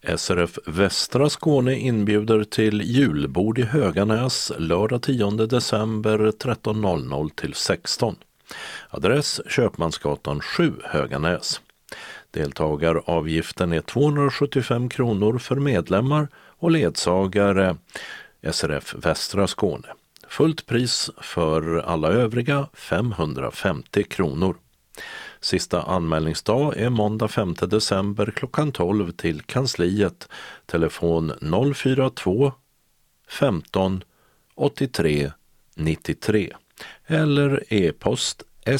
SRF Västra Skåne inbjuder till julbord i Höganäs lördag 10 december 13.00 till 16. Adress Köpmansgatan 7 Höganäs. Deltagaravgiften är 275 kronor för medlemmar och ledsagare SRF Västra Skåne. Fullt pris för alla övriga 550 kronor. Sista anmälningsdag är måndag 5 december klockan 12 till kansliet. Telefon 042 15 83 93 eller e-post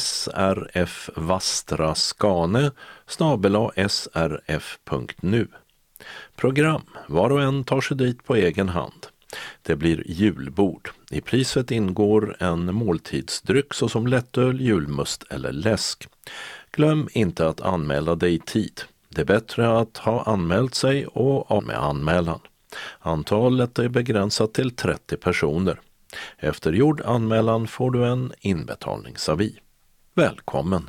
srfvastraskane@srf.nu. Program. Var och en tar sig dit på egen hand. Det blir julbord. I priset ingår en måltidsdryck såsom lättöl, julmust eller läsk. Glöm inte att anmäla dig i tid. Det är bättre att ha anmält sig och av med anmälan. Antalet är begränsat till 30 personer. Efter gjord anmälan får du en inbetalningsavi. Välkommen!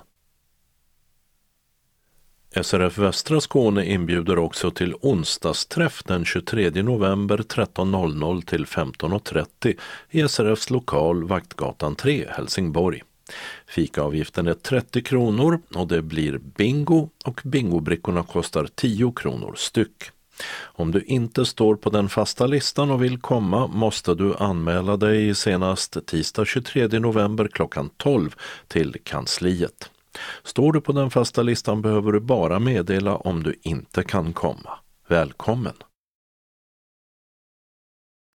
SRF Västra Skåne inbjuder också till onsdagsträff den 23 november 13.00 till 15.30 i SRFs lokal Vaktgatan 3, Helsingborg. Fikaavgiften är 30 kronor och det blir bingo och bingobrickorna kostar 10 kronor styck. Om du inte står på den fasta listan och vill komma måste du anmäla dig senast tisdag 23 november klockan 12 till kansliet. Står du på den fasta listan behöver du bara meddela om du inte kan komma. Välkommen!